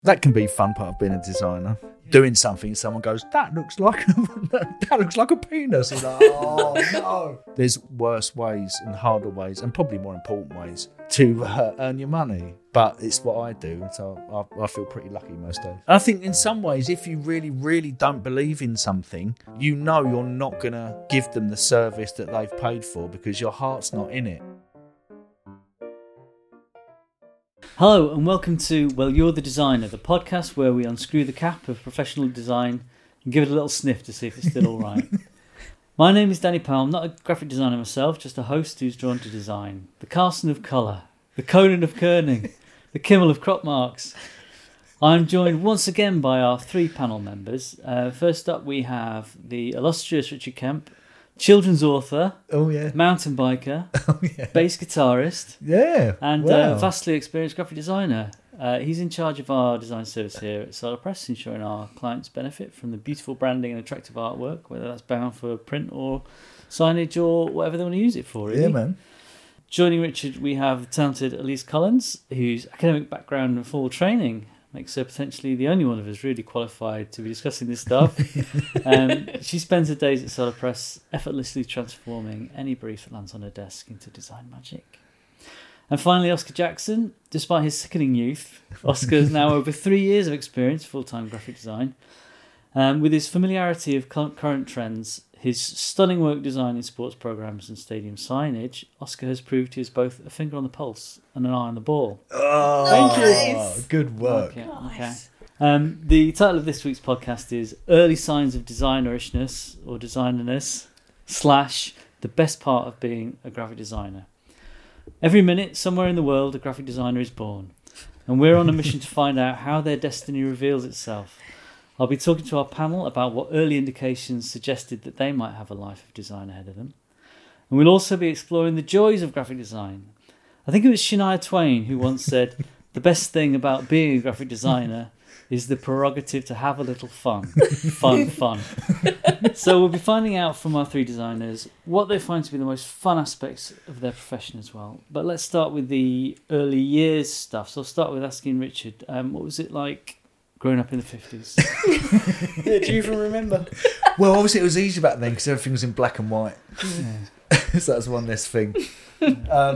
That can be fun part of being a designer. Doing something, someone goes, that looks like a penis. You're like, oh no. There's worse ways and harder ways, and probably more important ways to earn your money. But it's what I do, so I feel pretty lucky most days. I think in some ways, if you really, really don't believe in something, you know you're not going to give them the service that they've paid for because your heart's not in it. Hello and welcome to Well You're the Designer, the podcast where we unscrew the cap of professional design and give it a little sniff to see if it's still all right. My name is Danny Powell. I'm not a graphic designer myself, just a host who's drawn to design. The Carson of colour, the Conan of kerning, the Kimmel of crop marks. I'm joined once again by our three panel members. First up we have the illustrious Richard Kemp, children's author, mountain biker, bass guitarist, and vastly experienced graphic designer. He's in charge of our design service here at Solar Press, ensuring our clients benefit from the beautiful branding and attractive artwork, whether that's bound for print or signage or whatever they want to use it for. Really. Yeah, man. Joining Richard, we have the talented Elise Collins, whose academic background and full training makes her potentially the only one of us really qualified to be discussing this stuff. She spends her days at Solar Press effortlessly transforming any brief that lands on her desk into design magic. And finally, Oscar Jackson. Despite his sickening youth, Oscar has now over 3 years of experience full-time graphic design. With his familiarity of current trends, his stunning work designing sports programs and stadium signage, Oscar has proved he is both a finger on the pulse and an eye on the ball. Oh, thank you. Nice. Good work. Okay. The title of this week's podcast is Early Signs of Designerishness or Designerness / the best part of being a graphic designer. Every minute, somewhere in the world, a graphic designer is born, and we're on a mission to find out how their destiny reveals itself. I'll be talking to our panel about what early indications suggested that they might have a life of design ahead of them. And we'll also be exploring the joys of graphic design. I think it was Shania Twain who once said, the best thing about being a graphic designer is the prerogative to have a little fun. Fun. So we'll be finding out from our three designers what they find to be the most fun aspects of their profession as well. But let's start with the early years stuff. So I'll start with asking Richard, what was it like growing up in the 50s? Do you even remember? Well, obviously it was easy back then because everything was in black and white. Yeah. So that was one less thing. You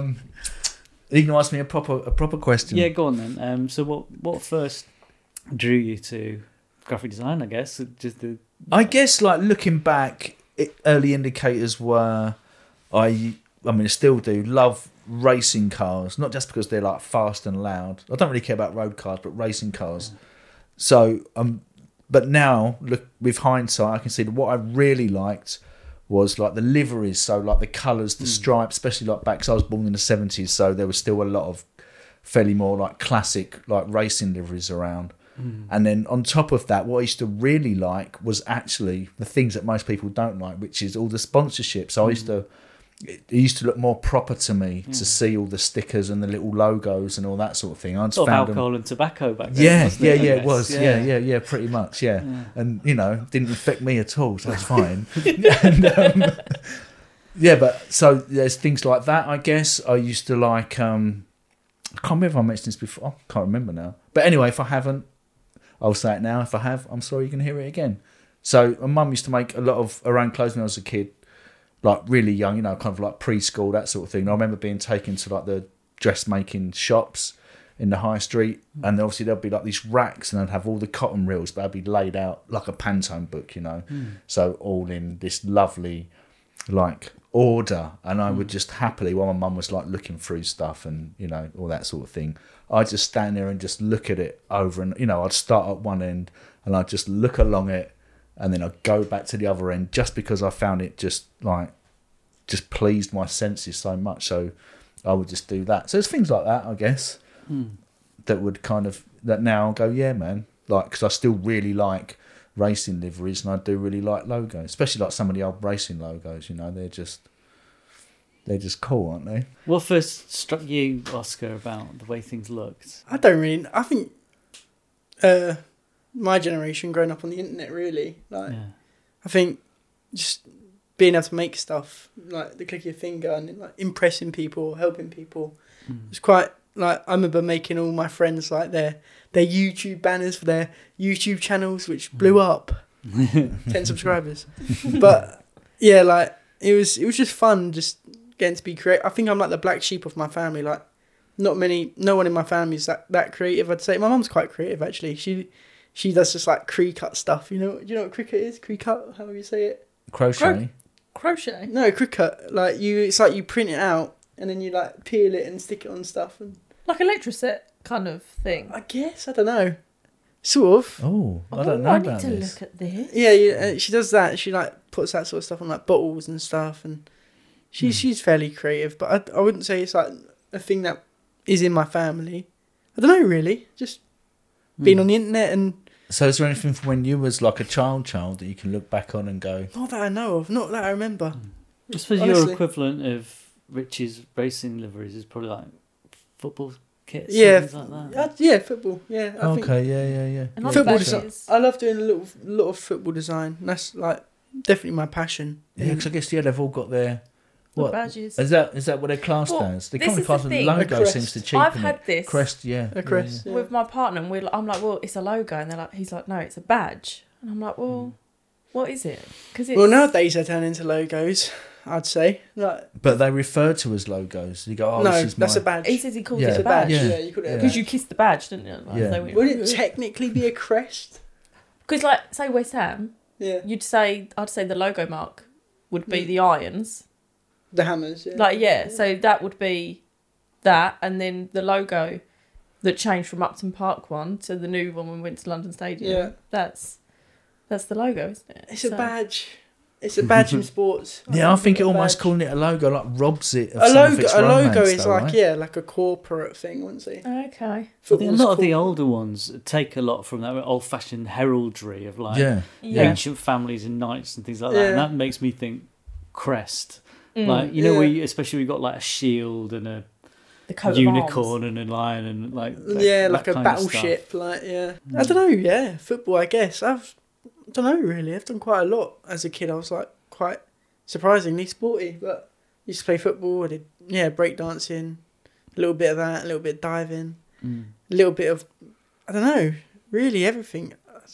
can ask me a proper question. Yeah, go on then. So what first drew you to graphic design, I guess? I guess, like, looking back, early indicators were, I still do, love racing cars. Not just because they're, like, fast and loud. I don't really care about road cars, but racing cars. Yeah. So, but now, look, with hindsight, I can see that what I really liked was like the liveries, so like the colours, the stripes, especially like back, because I was born in the 70s, so there was still a lot of fairly more like classic like racing liveries around. And then on top of that, what I used to really like was actually the things that most people don't like, which is all the sponsorships. So it used to look more proper to me to see all the stickers and the little logos and all that sort of thing. I just sort of found alcohol and tobacco back then. It was. Yeah, pretty much. Yeah. And didn't affect me at all, so that's fine. And, but so there's things like that. I guess I used to like. I can't remember if I mentioned this before. I can't remember now. But anyway, if I haven't, I'll say it now. If I have, I'm sorry, you can hear it again. So my mum used to make a lot of her own clothes when I was a kid. Like really young, kind of like preschool, that sort of thing. And I remember being taken to like the dressmaking shops in the high street, and obviously there'd be like these racks, and I'd have all the cotton reels, but they'd be laid out like a Pantone book, So all in this lovely like order, and I would just happily, while my mum was like looking through stuff and all that sort of thing, I'd just stand there and just look at it over, and I'd start at one end and I'd just look along it. And then I'd go back to the other end just because I found it just pleased my senses so much. So I would just do that. So it's things like that, I guess, that would that now I'll go, yeah, man. Like, because I still really like racing liveries, and I do really like logos, especially like some of the old racing logos, they're just cool, aren't they? What first struck you, Oscar, about the way things looked? I think my generation growing up on the internet, really, I think just being able to make stuff like the click of your finger and like impressing people, helping people, was quite like I remember making all my friends like their YouTube banners for their YouTube channels, which blew up 10 subscribers. But yeah, like it was just fun, just getting to be creative. I think I'm like the black sheep of my family. Like no one in my family is that creative. I'd say my mum's quite creative actually. She does just like Cricut stuff. Do you know what Cricut is? Cricut, however you say it. Crochet. Crochet? No, Cricut. Like it's like you print it out and then you like peel it and stick it on stuff and. Like Electroset kind of thing. I guess, I don't know. Sort of. Oh, I don't know I about need to this. look at this. Yeah, she does that. She like puts that sort of stuff on like bottles and stuff, and she's fairly creative. But I wouldn't say it's like a thing that is in my family. I don't know really. Just being on the internet and. So is there anything from when you was like a child that you can look back on and go? Not that I know of. Not that I remember. I suppose Honestly. your equivalent of Rich's racing liveries is probably like football kits. Yeah, and things like that. yeah, football. Yeah, I think Yeah. And football badges. design. I love doing a lot of football design. That's like definitely my passion. Yeah, because I guess they've all got their. What badges. is that? Is that what they're classed Well, as? They this can't be is classed the as thing. logo. A crest. Seems to cheapen I've had it. this Crest, yeah. A crest. Yeah. with my partner, and I'm like, well, it's a logo, and he's like, no, it's a badge, and I'm like, well, what is it? Because Well, nowadays they turn into logos. I'd say like But they refer to as logos. You go, oh, no, this is that's my... a badge. he says he calls Yeah. it It's a a badge. badge Yeah, Yeah. you call it a because badge. you kissed the badge, didn't you? Like, Yeah. so Would it technically be a crest? Because like say West Ham, Yeah. I'd say the logo mark would be the irons. The hammers. Yeah. Like so that would be that, and then the logo that changed from Upton Park one to the new one when we went to London Stadium. Yeah. That's the logo, isn't it? It's a badge. It's a badge in sports. Yeah, I think it almost badge. calling it a logo like robs it of A some of logo. its A logo romance, is though, like right? like a corporate thing, wouldn't it? Okay. I think a Football's lot of the corporate. older ones take a lot from that old-fashioned heraldry of like Yeah. ancient families and knights and things like that, and Yeah. that makes me think crest. Mm. Like Yeah. especially we got like a shield and a The coat unicorn and a lion and like Yeah, that like a kind of stuff. battleship. Like I don't know. Yeah, football. I guess I don't know really. I've done quite a lot as a kid. I was like quite surprisingly sporty, but used to play football. I did breakdancing, a little bit of that, a little bit of diving, a little bit of I don't know, really everything.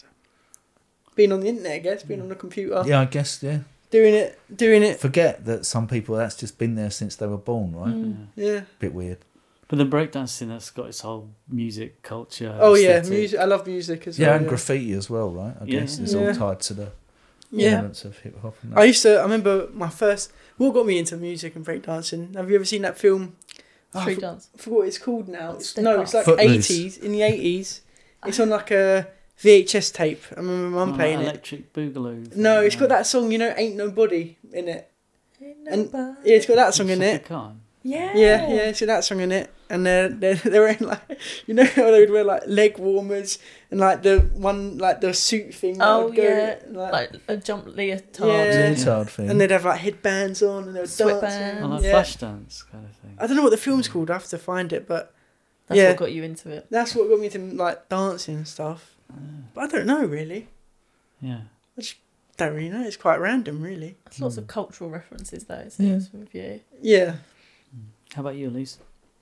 Being on the internet, I guess, being on the computer, Yeah, I guess, yeah. doing it. Forget that some people, that's just been there since they were born, right? Mm. Yeah. Bit weird. But the breakdancing, that's got its whole music culture. Oh yeah, aesthetic. music. I love music as Yeah, well. and graffiti as well, right? I guess it's Yeah. all tied to the Yeah. elements of hip hop. And that. I remember my first. What got me into music and breakdancing? Have you ever seen that film? Street dance. I forgot what it's called now. It's Step like Up. Footloose. 80s. In the 80s, it's on like a VHS tape. I remember my mum Oh, playing like it. Electric Boogaloo. No, it's got that song. Ain't Nobody in it. And yeah, it's got that song in it. Yeah. Yeah, it's got that song in it. And they're wearing like, how they would wear like leg warmers and like the suit thing. that Oh would go, yeah, like, like a jump leotard. Yeah. Leotard thing. and they'd have like headbands on and they would Sweatbands. dance. Oh, like Yeah. flash dance kind of thing. I don't know what the film's called. I have to find it, but That's Yeah. what got you into it. that's what got me to like dancing and stuff. But I don't know really. Yeah. Don't really know. It's quite random, really. There's lots of cultural references though, it seems, with you. Yeah. How about you, Elise?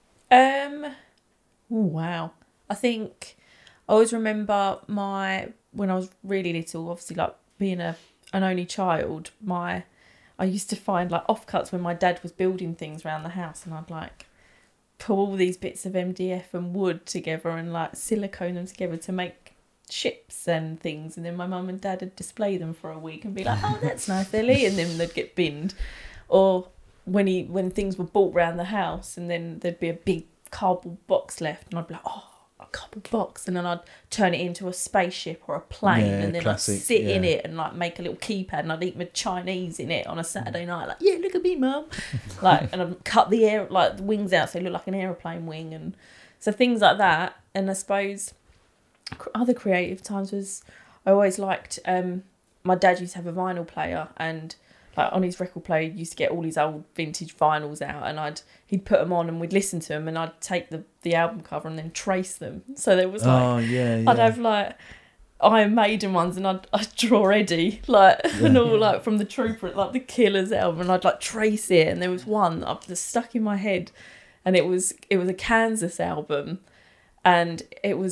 Wow. I think I always remember when I was really little, obviously like being an only child, I used to find like offcuts when my dad was building things around the house, and I'd like pull all these bits of MDF and wood together and like silicone them together to make ships and things, and then my mum and dad would display them for a week and be like, oh, that's nice, Ellie, and then they'd get binned. Or when things were bought round the house and then there'd be a big cardboard box left, and I'd be like, oh, a cardboard box, and then I'd turn it into a spaceship or a plane, Yeah, and then classic, I'd sit in yeah. it and like make a little keypad, and I'd eat my Chinese in it on a Saturday night, like, yeah, look at me, mum. Like, and I'd cut the wings out so it looked like an aeroplane wing, and so things like that. And I suppose other creative times was I always liked my dad used to have a vinyl player, and like on his record player he used to get all his old vintage vinyls out, and he'd put them on and we'd listen to them, and I'd take the album cover and then trace them, so there was like Oh, yeah. I'd have like Iron Maiden ones, and I'd draw Eddie like and all like from the Trooper, like the Killers album, and I'd like trace it, and there was one that I've just stuck in my head. and it was a Kansas album, and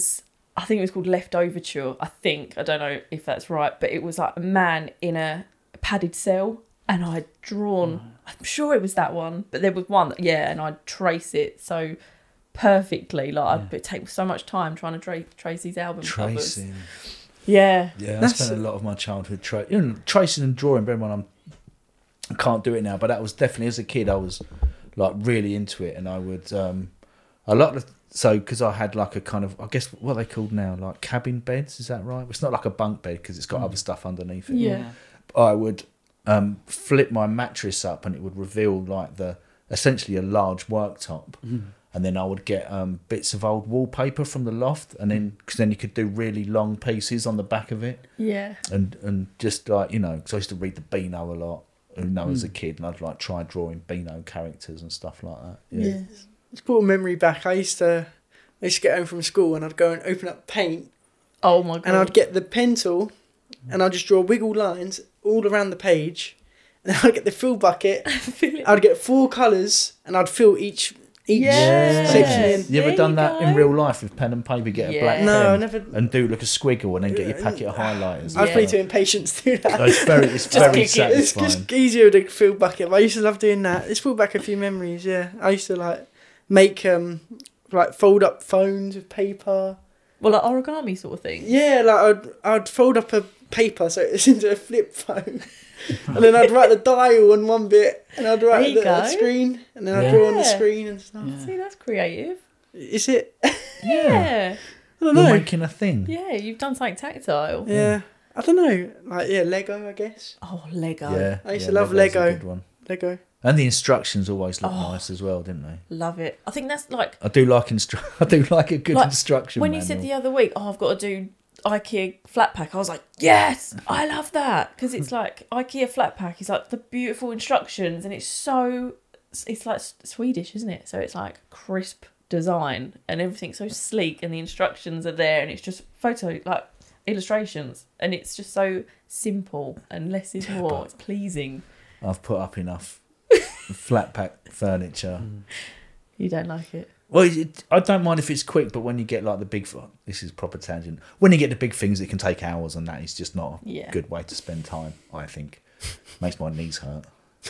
I think it was called Left Overture. I don't know if that's right, but it was like a man in a padded cell, and I'd drawn. I'm sure it was that one, but there was one and I'd trace it so perfectly. Like it'd take so much time trying to trace these album covers. Yeah. Yeah, I spent a lot of my childhood tracing and drawing. Bear in mind, I can't do it now, but that was definitely, as a kid, I was like really into it, and I would because I had like a kind of, I guess what are they called now, like cabin beds, is that right? It's not like a bunk bed because it's got other stuff underneath it. Yeah. I would flip my mattress up, and it would reveal like essentially a large worktop. And then I would get bits of old wallpaper from the loft, and then because then you could do really long pieces on the back of it. Yeah. And just like, because I used to read the Beano a lot, as a kid, and I'd like try drawing Beano characters and stuff like that. Yeah. It's brought a memory back. I used to get home from school, and I'd go and open up paint. Oh my god! And I'd get the pencil, and I'd just draw wiggle lines all around the page. And then I'd get the fill bucket. I'd get 4 colours, and I'd fill each section in. You ever done that in real life with pen and paper? Get a black pen, I never. And do like a squiggle, and then get your packet of highlighters. I was pretty too impatient to do that. It's very satisfying. It's just easier with a fill bucket. But I used to love doing that. It's brought back a few memories. Yeah, I used to like make fold up phones with paper. Well, like origami sort of thing. Yeah, like I'd fold up a paper so it's into a flip phone. And then I'd write the dial on one bit, and I'd write the screen, and then I'd draw on the screen and stuff. Yeah. See, that's creative. Is it? Yeah. I don't know. You're making a thing. Yeah, you've done something tactile. Yeah. I don't know. Like, Lego, I guess. Oh, Lego. Yeah. I used to love Lego. A good one. Lego. And the instructions always look nice as well, didn't they? Love it. I think that's like... I do like a good instruction when manual. you said the other week, I've got to do IKEA flat pack, I was like, yes, I love that, because it's like IKEA flat pack is like the beautiful instructions, and it's like Swedish, isn't it? So it's like crisp design and everything's so sleek, and the instructions are there, and it's just illustrations, and it's just so simple, and less is more. It's pleasing. I've put up enough flat pack furniture. You don't like it? Well, I don't mind if it's quick, but when you get like the big... This is proper tangent. When you get the big things, it can take hours, and that is just not a good way to spend time, I think. Makes my knees hurt.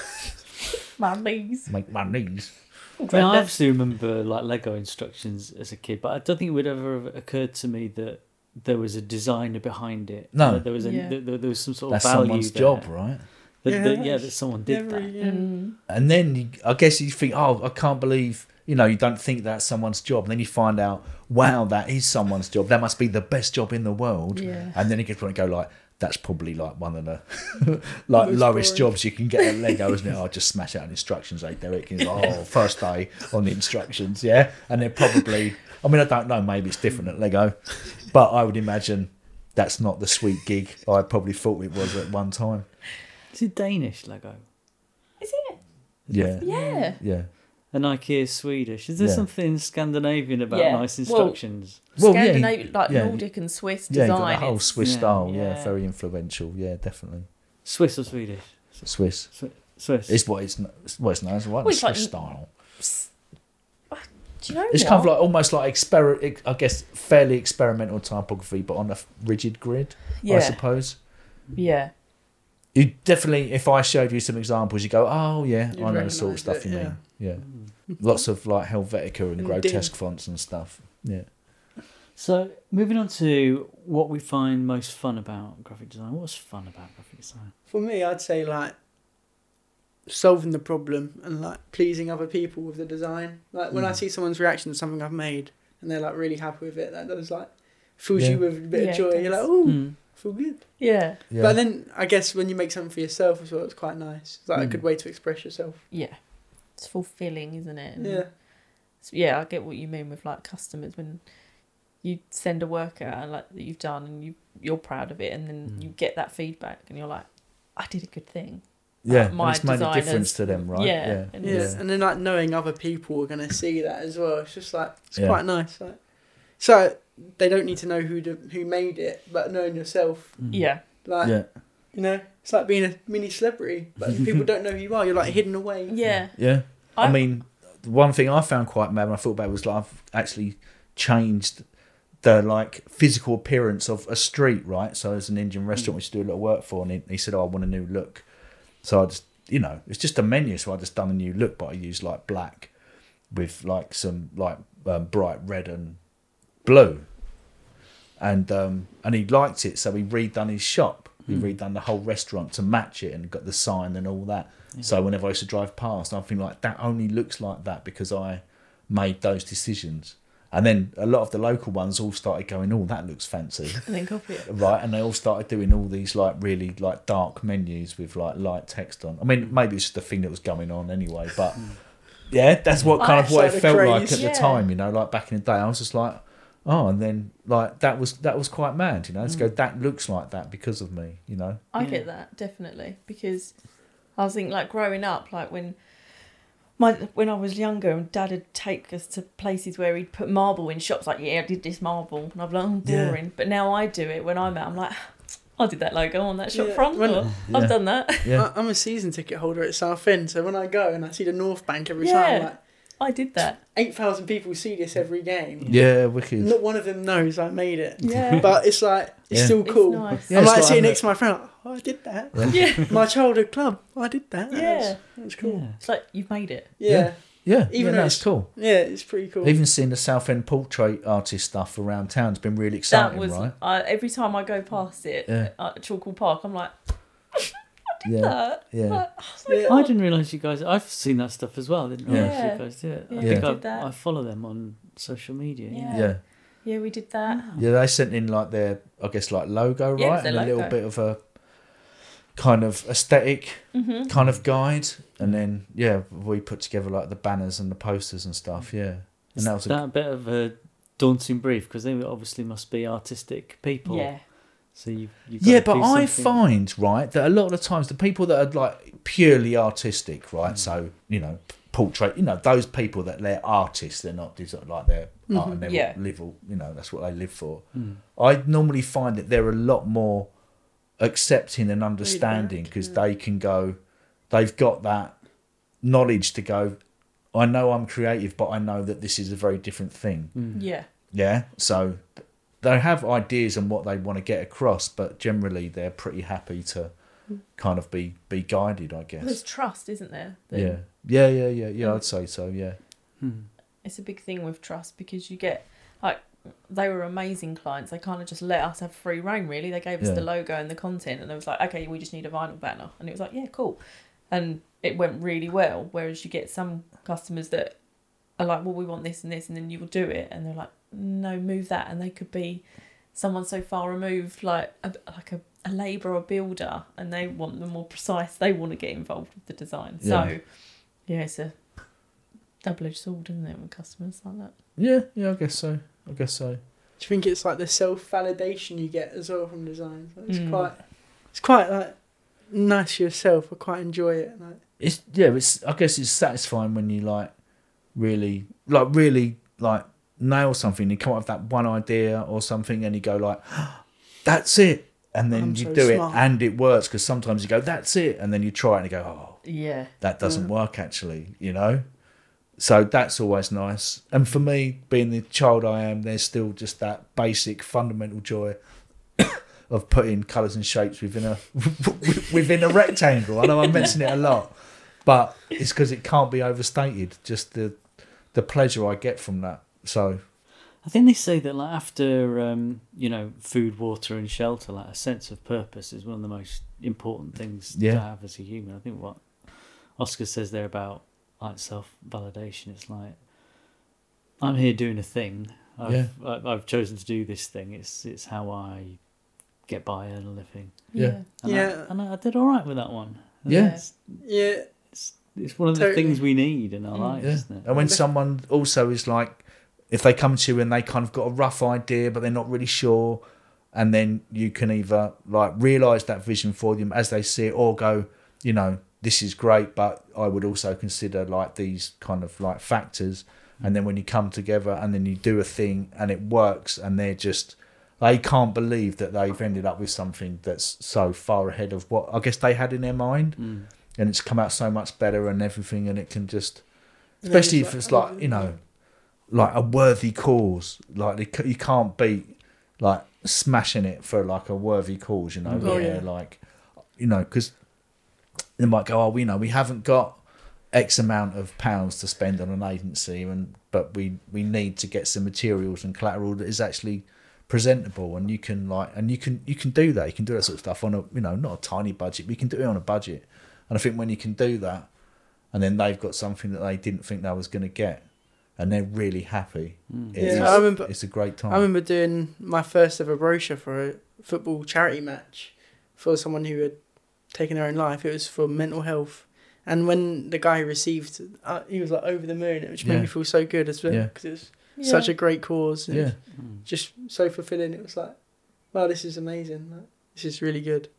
My knees. Make my knees. I obviously remember like Lego instructions as a kid, but I don't think it would ever have occurred to me that there was a designer behind it. No. That there was some sort of That's value someone's there. job, right? That someone did that. And then I guess you think, I can't believe... you don't think that's someone's job. And then you find out, wow, that is someone's job. That must be the best job in the world. Yeah. And then you get to go like, that's probably like one of the lowest jobs you can get at Lego, isn't it? I'll just smash out instructions, Derek. And he's like, first day on the instructions, yeah? And they're probably, I don't know, maybe it's different at Lego. But I would imagine that's not the sweet gig I probably thought it was at one time. Is it Danish Lego? Is it? Yeah. Yeah. Yeah. And IKEA is Swedish. Is there something Scandinavian about nice instructions? Scandinavian, Nordic and Swiss design. Yeah, the whole Swiss style. Yeah. Yeah, very influential. Yeah, definitely. Swiss or Swedish? Swiss. Swiss. It's what it's known as, right? Well, it's Swiss like- style. Do you know It's what? kind of like almost like I guess fairly experimental typography, but on a rigid grid, I suppose. Yeah. You definitely, if I showed you some examples, you go, oh yeah, You'd I know the sort of recognise stuff it, you mean. Yeah. Lots of like Helvetica and grotesque fonts and stuff. Yeah. So, moving on to what we find most fun about graphic design. What's fun about graphic design? For me, I'd say like solving the problem and like pleasing other people with the design. Like when I see someone's reaction to something I've made and they're like really happy with it, that does like fills you with a bit of joy. You're like, oh, I feel good. Yeah. But then I guess when you make something for yourself as well, it's quite nice. It's like a good way to express yourself. Yeah. It's fulfilling, isn't it? And yeah. I get what you mean with like customers when you send a work out like that you've done and you're proud of it, and then you get that feedback and you're like, I did a good thing. Yeah, my it's made a difference designers- to them, right? Yeah. And then like knowing other people are gonna see that as well. It's just like it's quite nice. Like, so they don't need to know who made it, but knowing yourself, Yeah. like it's like being a mini celebrity, but people don't know who you are. You're like hidden away. Yeah. Yeah. I mean, one thing I found quite mad when I thought about it was like I've actually changed the like physical appearance of a street, right? So there's an Indian restaurant we used to do a little work for, and he said, "Oh, I want a new look." So I just, it's just a menu, so I just done a new look, but I used like black with like some like bright red and blue, and he liked it, so he redone his shop. He redone the whole restaurant to match it and got the sign and all that. Yeah. So whenever I used to drive past, I think like that only looks like that because I made those decisions. And then a lot of the local ones all started going, "Oh, that looks fancy," and then copy it. Right, and they all started doing all these like really like dark menus with like light text on. I mean, maybe it's just the thing that was going on anyway, but yeah, that's what kind of what it felt like at the time, like back in the day. I was just like, oh, and then like that was quite mad, to go, that looks like that because of me, I get that, definitely, because I was thinking like growing up, like when I was younger and Dad would take us to places where he'd put marble in shops, like, yeah, I did this marble, and I'd be like, oh, boring. Yeah. But now I do it when I'm out, I'm like, I did that logo on that shop front, I've done that. Yeah. I'm a season ticket holder at Southend, so when I go and I see the North Bank every time, I'm like, I did that. 8,000 people see this every game. Yeah, wicked. Not one of them knows I made it. Yeah. But it's like, it's still cool. It's nice. I'm like sitting next to my friend, like, oh, I did that. Yeah. My childhood club, I did that. Yeah. That's cool. Yeah. It's like, you've made it. Yeah. Even that's cool. Yeah, it's pretty cool. Even seeing the Southend portrait artist stuff around town has been really exciting, right? Every time I go past it at Chalkwell Park, I'm like, I did that. Yeah. Like, oh I didn't realise you guys... I've seen that stuff as well. I didn't realise you guys do it. Yeah. I think I follow them on social media. Yeah, we did that. Yeah, they sent in like their, I guess, like logo, right? Yeah, and logo. A little bit of a kind of aesthetic kind of guide. And then, we put together like the banners and the posters and stuff, And that was a bit of a daunting brief because they obviously must be artistic people. Yeah. So you've but I find, right, that a lot of the times the people that are like purely artistic, right, so, portrait, those people that they're artists, they're not like they're art and they live, that's what they live for. I normally find that they're a lot more accepting and understanding because they can go, they've got that knowledge to go, I know I'm creative, but I know that this is a very different thing. Yeah, so they have ideas on what they want to get across, but generally they're pretty happy to kind of be guided, I guess. There's trust, isn't there? Yeah, I'd say so, yeah. It's a big thing with trust because you get, like, they were amazing clients. They kind of just let us have free reign, really. They gave us the logo and the content, and it was like, okay, we just need a vinyl banner. And it was like, yeah, cool. And it went really well, whereas you get some customers that are like, well, we want this and this, and then you will do it, and they're like, no, move that. And they could be someone so far removed, like a labourer or builder, and they want them more precise. They want to get involved with the design. So, it's a double-edged sword, isn't it, with customers like that? Yeah, I guess so. Do you think it's like the self-validation you get as well from design? It's quite like nice for yourself. I quite enjoy it. Like, I guess it's satisfying when you really nail something. You come up with that one idea or something, and you go like, that's it, and then you do it, and it works. Because sometimes you go, that's it, and then you try it and you go, oh, that doesn't work actually. So that's always nice. And for me, being the child I am, there's still just that basic fundamental joy of putting colours and shapes within a rectangle. I know I mention it a lot, but it's because it can't be overstated. Just the pleasure I get from that. So, I think they say that like after food, water, and shelter, like a sense of purpose is one of the most important things to have as a human. I think what Oscar says there about like self-validation, it's like, I'm here doing a thing. I've chosen to do this thing. It's how I get by, earn a living. And I did all right with that one. It's one of the things we need in our lives, isn't it? And when someone also is like, if they come to you and they kind of got a rough idea but they're not really sure, and then you can either like realise that vision for them as they see it, or go, this is great, but I would also consider like these kind of like factors. And then when you come together and then you do a thing and it works, and they can't believe that they've ended up with something that's so far ahead of what I guess they had in their mind. And it's come out so much better and everything, and it can just especially it's if it's like, like, you know, like a worthy cause. Like you can't beat like smashing it for like a worthy cause, you know. Oh, yeah. Like, you know, because they might go, oh, we know we haven't got X amount of pounds to spend on an agency, but we need to get some materials and collateral that is actually presentable, and you can do that. You can do that sort of stuff on a, you know, not a tiny budget, but you can do it on a budget. And I think when you can do that, and then they've got something that they didn't think they was going to get, and they're really happy. It's a great time. I remember doing my first ever brochure for a football charity match for someone who had taken their own life. It was for mental health, and when the guy received, he was like over the moon, which made me feel so good as well, because it was such a great cause. And just so fulfilling. It was like, wow, this is amazing. Like, this is really good.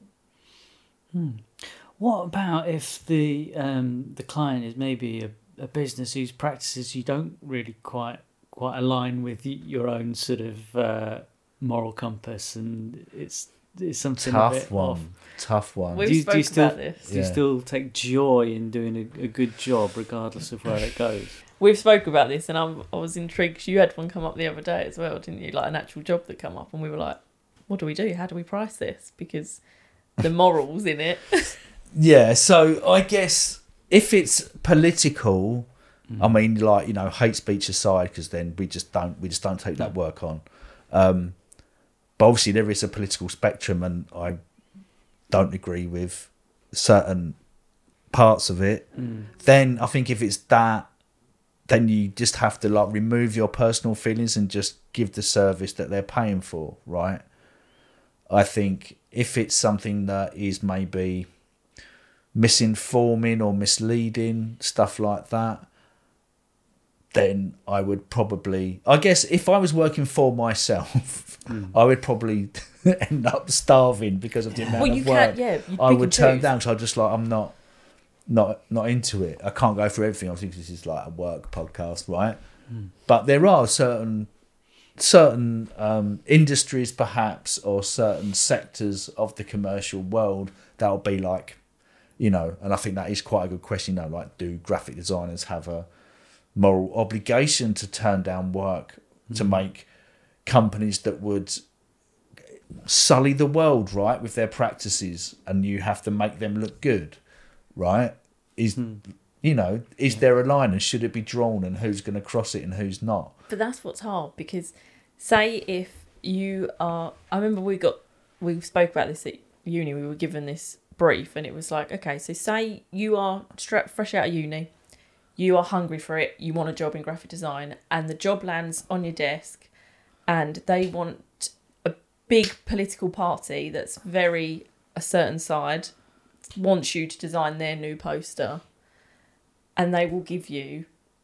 What about if the client is maybe a business whose practices you don't really quite align with your own sort of moral compass, and it's something a bit off? Tough one. We've spoken about this. Do you still take joy in doing a good job regardless of where it goes? We've spoken about this, and I was intrigued 'cause you had one come up the other day as well, didn't you? Like an actual job that come up, and we were like, what do we do? How do we price this? Because the morals in it. Yeah, so I guess if it's political, I mean, like, you know, hate speech aside, because then we just don't take that work on. But obviously there is a political spectrum, and I don't agree with certain parts of it. Then I think if it's that, then you just have to like remove your personal feelings and just give the service that they're paying for, right? I think if it's something that is maybe misinforming or misleading, stuff like that, then I would probably, I guess if I was working for myself, I would probably end up starving because of the amount of work I would turn down. So I just like, I'm not into it. I can't go through everything. I think this is like a work podcast, right? But there are certain industries perhaps, or certain sectors of the commercial world that'll be like, you know, and I think that is quite a good question, you know, like, do graphic designers have a moral obligation to turn down work to make companies that would sully the world, right, with their practices, and you have to make them look good, right? You know, is there a line, and should it be drawn, and who's going to cross it and who's not? But that's what's hard, because say if you are, I remember we spoke about this at uni, we were given this brief, and it was like, okay, so say you are fresh out of uni, you are hungry for it, you want a job in graphic design, and the job lands on your desk, and they want a big political party that's very a certain side, wants you to design their new poster, and they will give you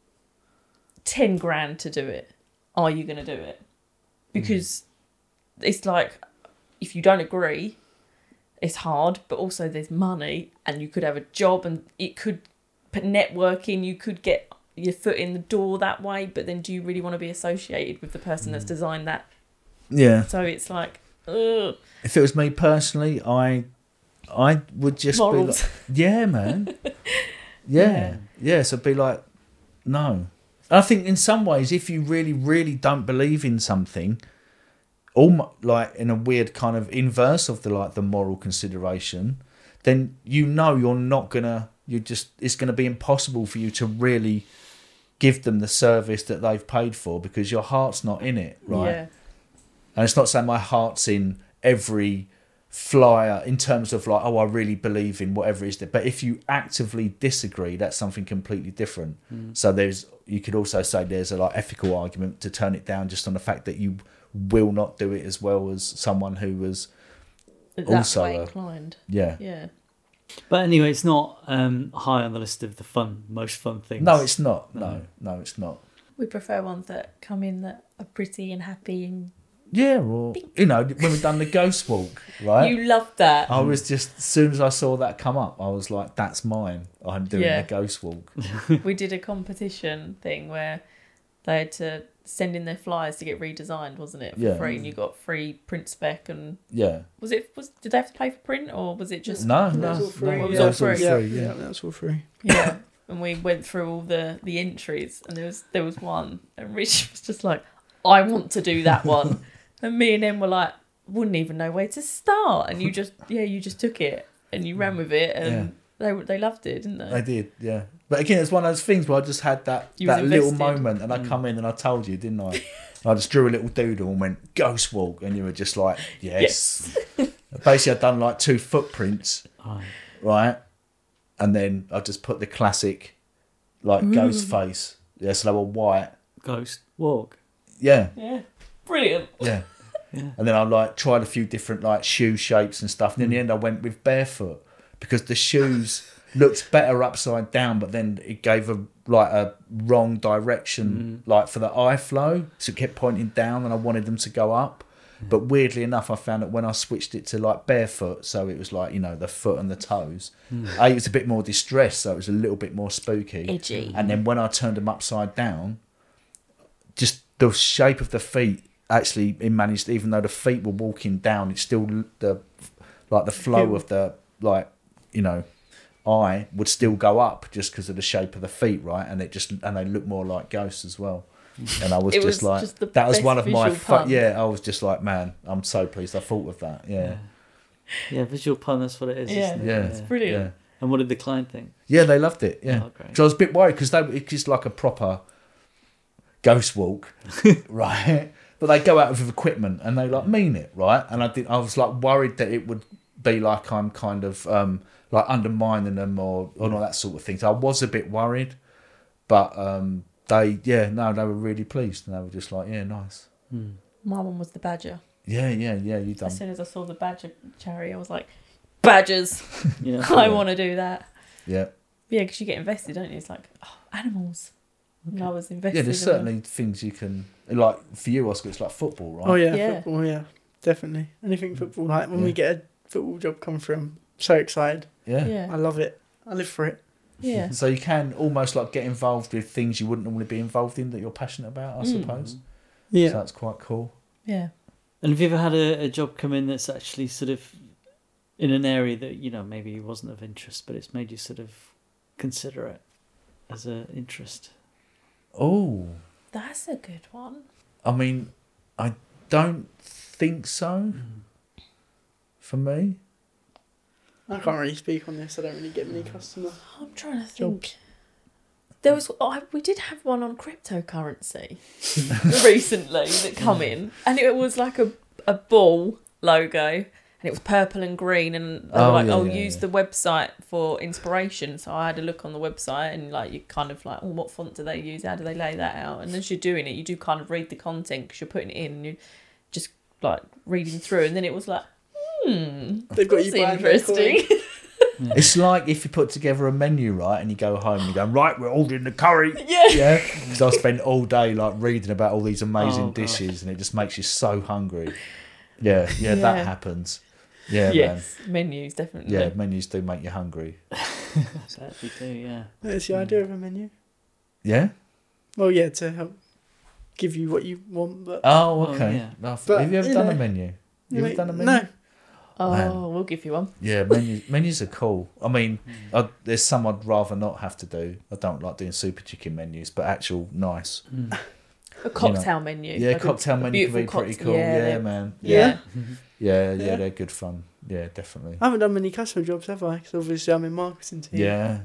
10 grand to do it. Are you going to do it? Because it's like, if you don't agree, it's hard, but also there's money, and you could have a job, and it could put networking, you could get your foot in the door that way, but then do you really want to be associated with the person that's designed that? Yeah. So it's like, ugh. If it was me personally, I would just Morals. be like, yeah, man. Yeah. So be like, no. I think in some ways, if you really, really don't believe in something, like in a weird kind of inverse of the moral consideration, then you know you're not gonna. It's gonna be impossible for you to really give them the service that they've paid for, because your heart's not in it, right? Yeah. And it's not saying my heart's in every flyer in terms of like, oh, I really believe in whatever it is. But if you actively disagree, that's something completely different. So you could also say there's a like ethical argument to turn it down just on the fact that you will not do it as well as someone who was That's way inclined. Yeah. But anyway, it's not high on the list of the most fun things. No, it's not. No, it's not. We prefer ones that come in that are pretty and happy and... Yeah, or, you know, when we've done the ghost walk, right? You loved that. I was just, as soon as I saw that come up, I was like, that's mine. I'm doing a ghost walk. We did a competition thing where they had to send in their flyers to get redesigned, wasn't it? For free, and you got free print spec and... Yeah. Did they have to pay for print, or was it just... No. That was all free. It was all free. Yeah, that was all free. Yeah. and we went through all the entries, and there was one, and Rich was just like, I want to do that one. And me and Em were like, wouldn't even know where to start. And you just took it and you ran with it, and they loved it, didn't they? They did, yeah. But again, it's one of those things where I just had that little moment, and I come in and I told you, didn't I? I just drew a little doodle and went, Ghost Walk, and you were just like, yes. Basically, I'd done like 2 footprints, right? And then I just put the classic, like, ghost face. Yeah, so they were white. Ghost Walk. Yeah. Yeah. Brilliant. Yeah. And then I like tried a few different like shoe shapes and stuff. And in the end, I went with barefoot because the shoes looked better upside down, but then it gave a wrong direction, like for the eye flow. So it kept pointing down, and I wanted them to go up. But weirdly enough, I found that when I switched it to like barefoot, so it was like, you know, the foot and the toes, it was a bit more distressed, so it was a little bit more spooky. Edgy. And then when I turned them upside down, just the shape of the feet, actually it managed, even though the feet were walking down, it's still the flow of the, like, you know, eye would still go up just because of the shape of the feet, right? And they look more like ghosts as well. And I was just like, that was one of my I was just like, man, I'm so pleased I thought of that. Yeah, visual pun, that's what it is. Yeah, isn't it? it's brilliant. And what did the client think? Yeah, they loved it. Yeah, Oh, great. so I was a bit worried because it's just like a proper ghost walk, right? But they go out with equipment and they like mean it, right? And I was like worried that it would be like I'm kind of like undermining them or all that sort of thing. So I was a bit worried, but they were really pleased, and they were just like, yeah, nice. My one was the badger. Yeah, you done. As soon as I saw the badger cherry, I was like, badgers. Yeah. I want to do that. Yeah. Yeah, because you get invested, don't you? It's like, oh, animals. Okay. And I was invested. Yeah, there's certainly things you can, like for you, Oscar, it's like football, right? Oh yeah, football, yeah, definitely. Anything football, like when we get a football job come through, I'm so excited. Yeah. I love it. I live for it. Yeah. So you can almost like get involved with things you wouldn't normally be involved in that you're passionate about, I suppose. Yeah. So that's quite cool. Yeah. And have you ever had a job come in that's actually sort of in an area that, you know, maybe wasn't of interest, but it's made you sort of consider it as an interest? Oh. That's a good one. I mean, I don't think so. For me. I can't really speak on this. I don't really get many customers. I'm trying to think. There was we did have one on cryptocurrency recently that come in, and it was like a ball logo, and it was purple and green, and they were like, use the website for inspiration. So I had a look on the website, and like you kind of like, what font do they use? How do they lay that out? And as you're doing it, you do kind of read the content because you're putting it in, and you're just like reading through, and then it was like, they've got you buying interesting. It's like if you put together a menu, right, and you go home and you go, right, we're ordering the curry. Yeah. Yeah. Because I spent all day like reading about all these amazing dishes, and it just makes you so hungry. Yeah, that happens. Yeah, yes, man. Menus, definitely. Yeah, menus do make you hungry. Certainly do, yeah. That's the idea of a menu. Yeah? Well, yeah, to help give you what you want. But Oh, okay. yeah. But have you ever done a menu? You ever done a menu? No. Oh, Man. we'll give you one. Yeah, menus are cool. I mean, there's some I'd rather not have to do. I don't like doing super chicken menus, but actual nice. A cocktail menu. Yeah, like cocktail menu can be pretty cool. Yeah, man. Yeah. Yeah, they're good fun. Yeah, definitely. I haven't done many customer jobs, have I? Because obviously I'm in marketing team. Yeah.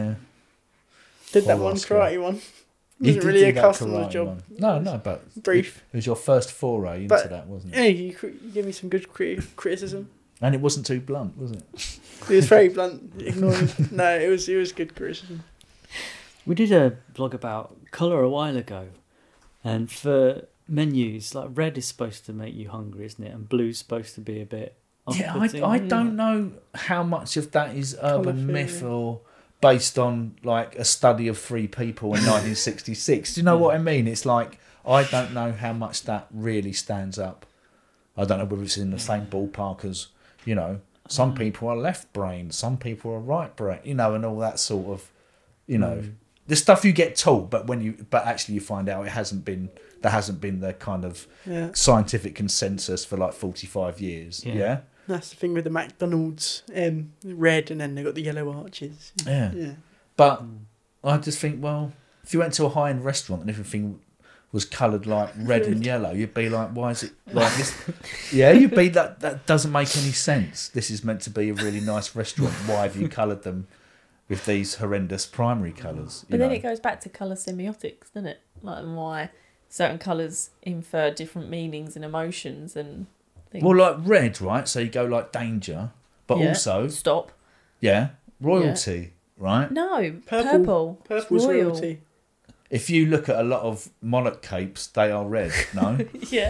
Did that Poor one Oscar. karate one. You Wasn't did really do a that customer karate job. one. No, but Brief. It was your first foray into But- that, wasn't Yeah, it? you gave me some good criticism. And it wasn't too blunt, was it? It was very blunt, ignoring. No, it was good criticism. We did a blog about colour a while ago, and for menus, like red is supposed to make you hungry, isn't it? And blue's supposed to be a bit Yeah, off-putting. I don't know how much of that is urban Colour myth theory. or based on like a study of 3 people in 1966. Do you know what I mean? It's like I don't know how much that really stands up. I don't know whether it's in the same ballpark as, you know, some people are left brain, some people are right brain, you know, and all that sort of, you know, the stuff you get taught, but actually you find out there hasn't been the kind of Yeah. scientific consensus for like 45 years. Yeah. That's the thing with the McDonald's red, and then they got the yellow arches. Yeah. Yeah. But I just think, well, if you went to a high-end restaurant and everything was coloured like red and yellow, you'd be like, why is it like this? Yeah, you'd be that doesn't make any sense. This is meant to be a really nice restaurant. Why have you coloured them with these horrendous primary colours? But then it goes back to colour semiotics, doesn't it? Like why certain colours infer different meanings and emotions and things. Well, like red, right? So you go like danger, but Yeah. also, Stop. yeah, royalty, right? No, Purple. purple. Purple's Royal. royalty. If you look at a lot of monarch capes, they are red, no? Yeah.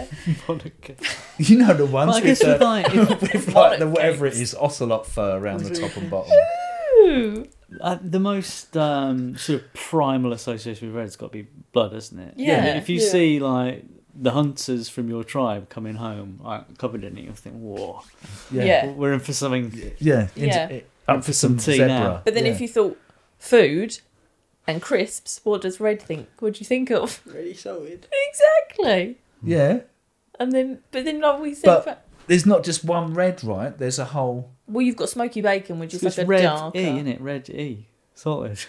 You know the ones Well, I with, guess with the, like, with like the Monarch whatever it capes. is, ocelot fur around the top and bottom. Ooh. the most sort of primal association with red's got to be blood, isn't it? Yeah. I mean, if you Yeah. see like the hunters from your tribe coming home like covered in it, you'll think, whoa, Yeah. we're in for something. Yeah. Yeah. Up for some tea zebra. now. But then yeah. if you thought food and crisps, what does red think? What do you think of? Really salted. Exactly. Yeah. And then, but then like we said, But- There's not just one red, right? There's a whole... well, you've got smoky bacon, which is It's like a red darker. E, isn't it? Red E, salted.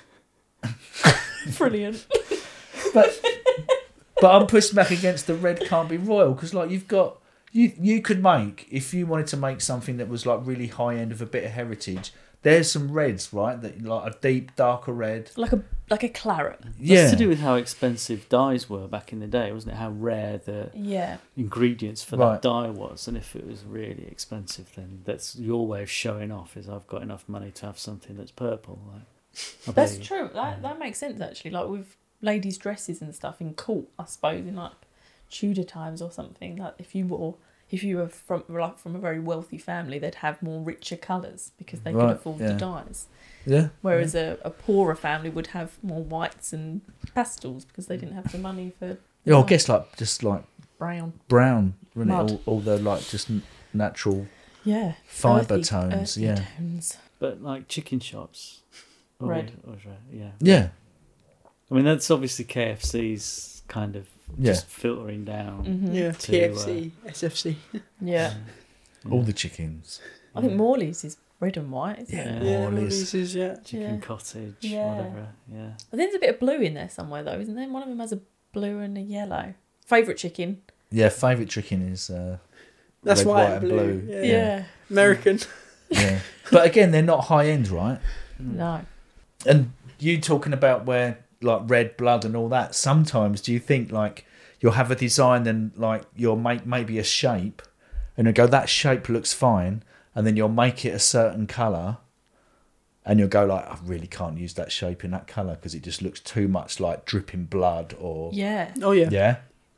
Brilliant. But I'm pushing back against the red can't be royal, because like you've got... You could make, if you wanted to make something that was like really high end of a bit of heritage, there's some reds, right? That like a deep, darker red. Like a claret. Yeah. That's to do with how expensive dyes were back in the day, wasn't it? How rare the Yeah. ingredients for Right. that dye was, and if it was really expensive, then that's your way of showing off. Is I've got enough money to have something that's purple. Like, I'll That's pay you. true. That makes sense actually. Like with ladies' dresses and stuff in court, I suppose in like Tudor times or something. Like if you were from a very wealthy family, they'd have more richer colours because they could Right, afford yeah. the dyes. Yeah. Whereas a poorer family would have more whites and pastels because they didn't have the money for Yeah, I dye. guess like just like Brown. brown, wouldn't Mud. it? All the like just natural Yeah. fibre Earthy- tones. earthy Yeah. tones. But like chicken shops, Red. or red, yeah. Yeah. I mean, that's obviously KFC's kind of Yeah. just filtering down. Mhm. Yeah. To, KFC, SFC. Yeah. All the chickens. I think Morley's is red and white, isn't Yeah. it? Yeah, Morley's. Morley's is, yeah. Chicken Yeah. cottage, Yeah. whatever. Yeah. I think there's a bit of blue in there somewhere though, isn't there? One of them has a blue and a yellow. Favourite chicken. Yeah, favourite chicken is That's red, white, white, and and blue. blue. Yeah. Yeah. American. yeah. But again, they're not high end, right? No. And you talking about where like red blood and all that. Sometimes do you think like you'll have a design and like you'll make maybe a shape, and you'll go that shape looks fine, and then you'll make it a certain colour, and you'll go like I really can't use that shape in that colour because it just looks too much like dripping blood or Yeah. Oh, yeah. yeah.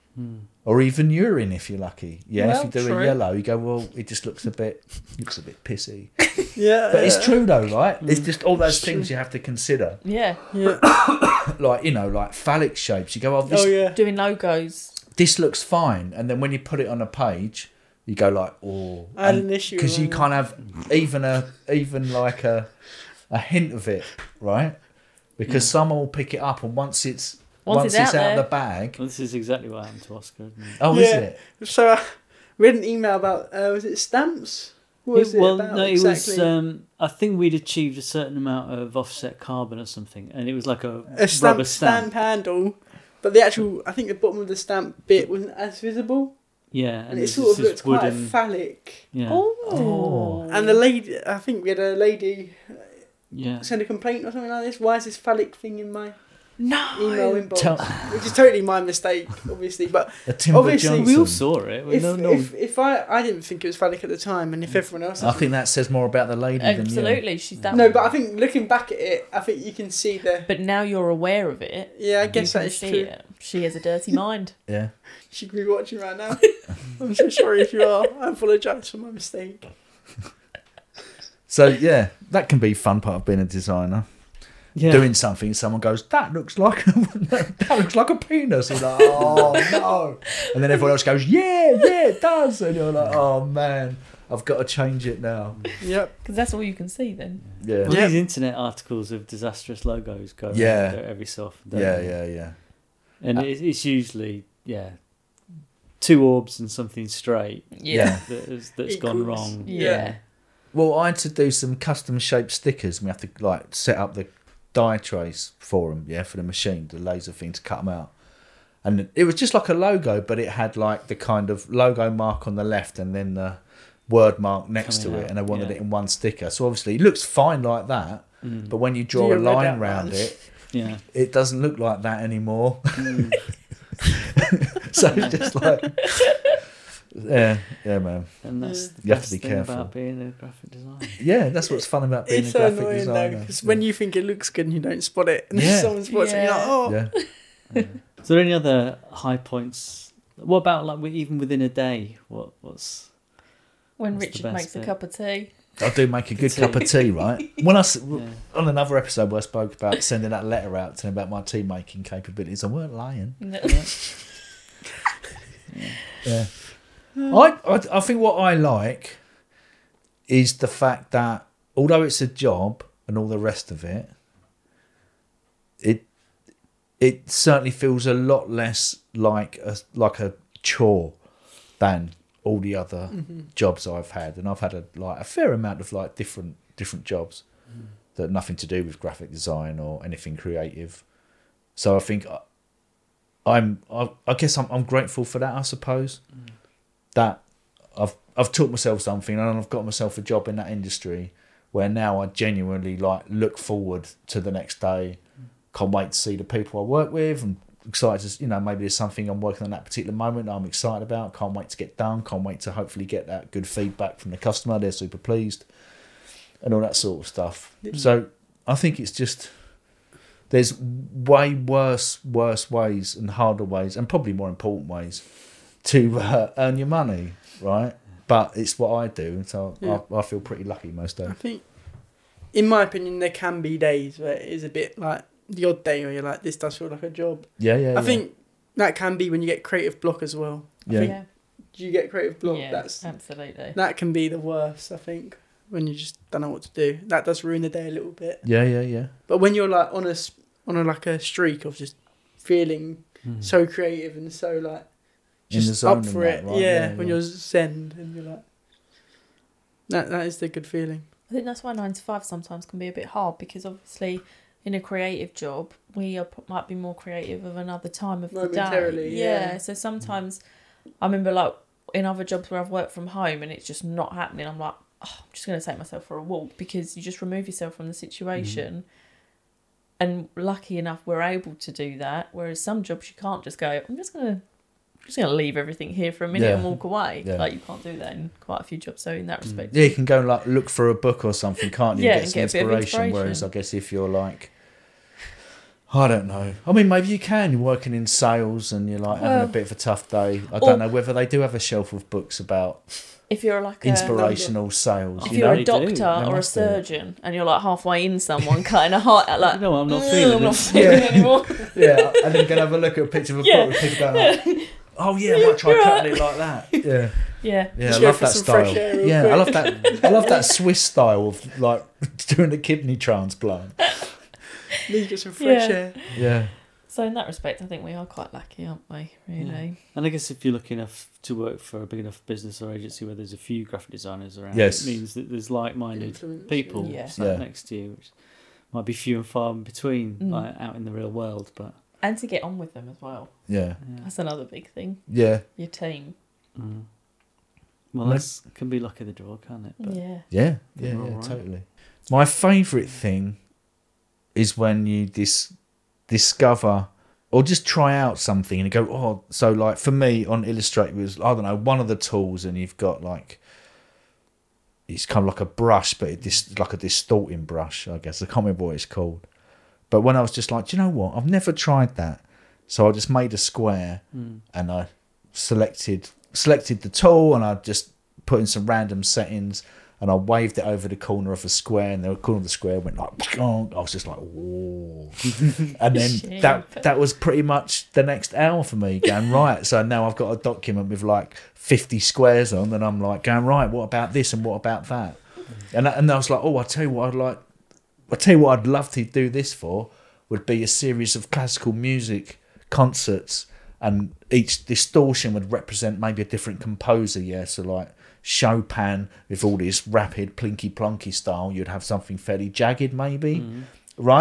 Or even urine if you're lucky. Yeah, Well, if you do true. a yellow, you go, well, it just looks a bit pissy. Yeah. But it's true though, right? It's just all those It's things true. you have to consider. Yeah. Yeah. Like, you know, like phallic shapes. You go, oh, this, Oh, yeah. Doing logos. this looks fine. And then when you put it on a page, you go like, oh. I had an issue Because you with can't have even like a hint of it, right? Because someone will pick it up, and once it's Once it's out of there. the bag. Well, this is exactly what happened to Oscar, isn't it? Oh, Yeah. is it? So we had an email about, was it stamps? What was it Well, about no, it exactly? was. I think we'd achieved a certain amount of offset carbon or something, and it was like a a stamp, rubber stamp handle, but the actual, I think the bottom of the stamp bit wasn't as visible, Yeah, and it it's sort of this looked quite wooden. phallic. Yeah, Oh. And the lady, I think we had a lady yeah. send a complaint or something like this. Why is this phallic thing in my No. email inbox? Tell- Which is totally my mistake, obviously. But A Timber Obviously, Johnson. We all saw it. We if, no, if I didn't think it was phallic at the time, and if everyone else, I think that says more about the lady than you. Absolutely. She's done. no, but I think looking back at it, I think you can see the. But now you're aware of it. Yeah, I You guess can that is see true. it. She has a dirty mind. Yeah. She could be watching right now. I'm so sorry if you are. I apologise for my mistake. So yeah, that can be fun part of being a designer. Yeah. Doing something, someone goes, "That looks like a penis." And you're like, "Oh no!" And then everyone else goes, "Yeah, it does." And you're like, "Oh man, I've got to change it now." Yep. Because that's all you can see then. Yeah, Well, Yeah. these internet articles of disastrous logos go Yeah. around every so often. don't yeah, they? yeah. And it's usually two orbs and something straight Yeah. that's gone Equals. wrong. Yeah. Well, I had to do some custom shaped stickers. We have to like set up the die trays for them, for the machine, the laser thing to cut them out. And it was just like a logo, but it had like the kind of logo mark on the left and then the word mark next Coming to it, out, and I wanted yeah. it in one sticker. So obviously it looks fine like that, but when you draw You a read line that round one. it, Yeah. it doesn't look like that anymore. So it's just like, yeah, man. And that's the You have best to be thing careful. about being a graphic designer. Yeah, that's what's fun about being It's a so graphic annoying though, designer. because when you think it looks good and you don't spot it, and Yeah. then someone spots it, you're like, oh. yeah. Is there any other high points? What about like even within a day? What's When What's the Richard best makes a bit? cup of tea. I do make a good Tea. cup of tea, right? When yeah. on another episode where I spoke about sending that letter out to him about my tea making capabilities, I weren't lying. Yeah. I think what I like is the fact that although it's a job and all the rest of it, it certainly feels a lot less like a chore than all the other jobs I've had, and I've had a fair amount of like different jobs that have nothing to do with graphic design or anything creative. So I think I guess I'm grateful for that. I suppose that I've taught myself something and I've got myself a job in that industry where now I genuinely like look forward to the next day. Can't wait to see the people I work with, and excited to, maybe there's something I'm working on that particular moment that I'm excited about. Can't wait to get done. Can't wait to hopefully get that good feedback from the customer. They're super pleased and all that sort of stuff. So I think it's just, there's way worse ways and harder ways and probably more important ways to earn your money, right? But it's what I do, and so I feel pretty lucky most days. I think, in my opinion, there can be days where it is a bit like the odd day where you're like, this does feel like a job. Yeah. I think that can be when you get creative block as well. Yeah. Yeah. Do you get creative block? Yeah, absolutely. That can be the worst, I think, when you just don't know what to do. That does ruin the day a little bit. Yeah. But when you're like on a streak of just feeling so creative and so like In the just zone up and for that, it, right? when you're zen and you're like, that is the good feeling. I think that's why 9 to 5 sometimes can be a bit hard, because obviously in a creative job might be more creative of another time of the day. Momentarily, yeah. So sometimes I remember like in other jobs where I've worked from home and it's just not happening, I'm like, I'm just going to take myself for a walk, because you just remove yourself from the situation. And lucky enough we're able to do that, whereas some jobs you can't just go, I'm just going to leave everything here for a minute and walk away. Yeah. Like you can't do that in quite a few jobs. So in that respect, Yeah, you can go and like look for a book or something, can't you? Yeah, And and get some get a bit of inspiration. Whereas I inspiration. guess if you're like, I don't know. I mean, maybe you can. You're working in sales and you're like having a bit of a tough day. I don't know whether they do have a shelf of books about if you're like inspirational sales. if you you're know? a doctor They or a must do. surgeon and you're like halfway in someone cutting a heart out, like, You know what, I'm not feeling I'm not this. feeling it anymore. Yeah, and then go have a look at a picture of a Yeah. book with people going like, oh yeah, I might try cutting it like that. Yeah. Yeah. Yeah, I Just go love for that some fresh style. air real Yeah, quick. I love that. I love that Swiss style of like doing a kidney transplant. Need to get some fresh Yeah. air. Yeah, So in that respect, I think we are quite lucky, aren't we? Really. And I guess if you're lucky enough to work for a big enough business or agency where there's a few graphic designers around, Yes. it means that there's like-minded Influence, people Yeah. sat Yeah. next to you, which might be few and far in between, Mm. like out in the real world. But And to get on with them as well. yeah, That's another big thing. yeah, Your team. well, that can be luck of the draw, can't it? But Yeah. yeah, They're all right. totally. My favourite thing is when you discover or just try out something and you go, oh, so like for me on Illustrator it was, I don't know, one of the tools, and you've got like, it's kind of like a brush, but it's like a distorting brush, I guess. I can't remember what it's called. But when I was just like, do you know what? I've never tried that. So I just made a square and I selected the tool and I just put in some random settings and I waved it over the corner of a square, and the corner of the square went like, I was just like, whoa. And then Shape. that was pretty much the next hour for me, going, right, so now I've got a document with like 50 squares on, and I'm like going, right, what about this and what about that? And I was like, oh, I'll tell you what I'd love to do this for would be a series of classical music concerts, and each distortion would represent maybe a different composer. Yeah, so like Chopin with all this rapid plinky plonky style, you'd have something fairly jagged maybe, right?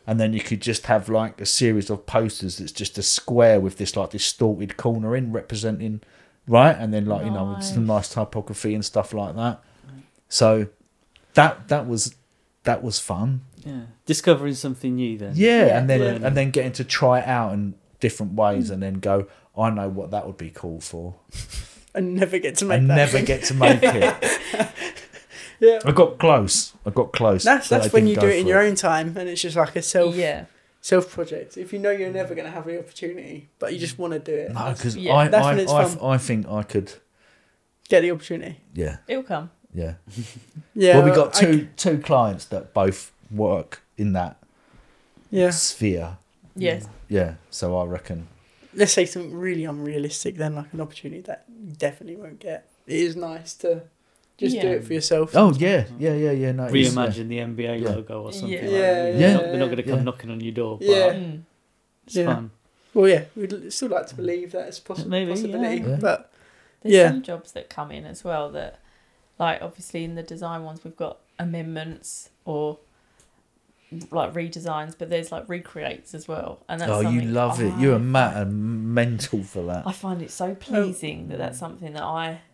and then you could just have like a series of posters that's just a square with this like distorted corner in representing, right, and then like with some nice typography and stuff like that. So that was fun. Yeah, discovering something new then. Yeah, and then learning. and then getting to try it out in different ways, and then go, I know what that would be cool for, And never get to make and that. never get to make it. Yeah. I got close. That's but I when you didn't do go it in for your own time, and it's just like a Yeah. self project. If you know you're never going to have the opportunity, but you just want to do it. No, because Yeah. That's when it's fun. I think I could. Get the opportunity. Yeah, It'll come. yeah. Yeah. Well, we got two clients that both work in that Yeah. sphere. Yes. Yeah, so I reckon. Let's say something really unrealistic, then like an opportunity that you definitely won't get. It is nice to just do Yeah. it for yourself. Oh yeah. No, it is, Reimagine the NBA Yeah. logo or something. Yeah. Like Yeah, that. yeah, They're not going to come yeah. knocking on your door. But Yeah. Mm. it's Yeah. fun. Well, yeah, we'd still like to believe that it's Maybe, possibility, yeah. but There's Yeah. some jobs that come in as well that, like, obviously in the design ones we've got amendments or like redesigns, but there's like recreates as well, and that's Oh, you something love it. You and Matt are mental for that. I find it so pleasing that that's something that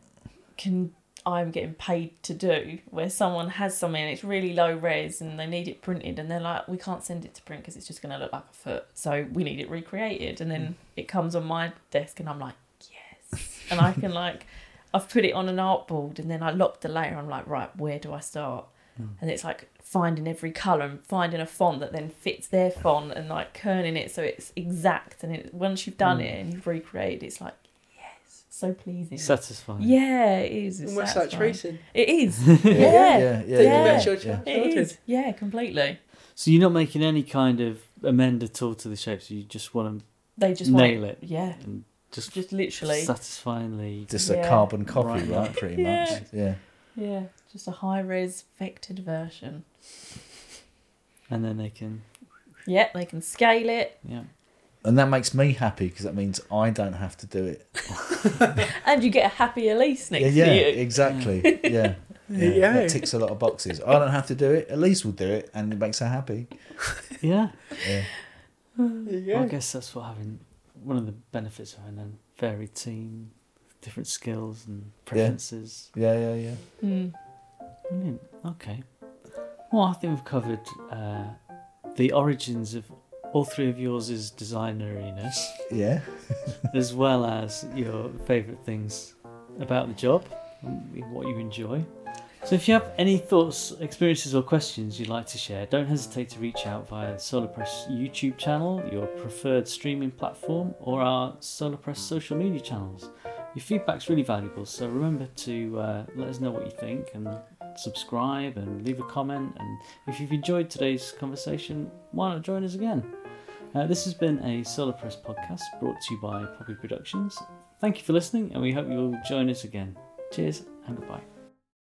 I'm getting paid to do, where someone has something and it's really low res and they need it printed, and they're like, we can't send it to print because it's just going to look like a foot, so we need it recreated, and then it comes on my desk and I'm like, yes, and I can like, I've put it on an artboard and then I lock the layer. I'm like, right, where do I start? And it's like finding every colour and finding a font that then fits their font and like kerning it so it's exact, and once you've done it and you've recreated, it's like, yes, so pleasing. Satisfying. Yeah, it is. It's almost like satisfying. tracing. It is. Yeah, Yeah. Taking Yeah. back your yeah. child- It childhood. is. Yeah, completely. So you're not making any kind of amend at all to the shapes. You just want to They just nail want it. Yeah, and just literally. satisfyingly. Just a Yeah. carbon copy, Right. right? Pretty Yeah. much. Yeah. Yeah, just a high res vectored version. And then they can. Yeah, they can scale it, Yeah. And that makes me happy because that means I don't have to do it. and you get a happy Elise next yeah, to you. exactly. Yeah. There you go. That ticks a lot of boxes. I don't have to do it. Elise will do it, and it makes her happy. Yeah. Yeah. There you Well, I go. guess that's what having one of the benefits of having a varied team, different skills and preferences. Yeah. Mm. Brilliant. Okay. Well, I think we've covered the origins of all three of yours' designeriness, Yeah. as well as your favourite things about the job, and what you enjoy. So if you have any thoughts, experiences or questions you'd like to share, don't hesitate to reach out via the SolarPress YouTube channel, your preferred streaming platform, or our SolarPress social media channels. Your feedback's really valuable, so remember to let us know what you think and subscribe and leave a comment. And if you've enjoyed today's conversation, why not join us again? This has been a SolarPress podcast brought to you by Poppy Productions. Thank you for listening, and we hope you'll join us again. Cheers and goodbye.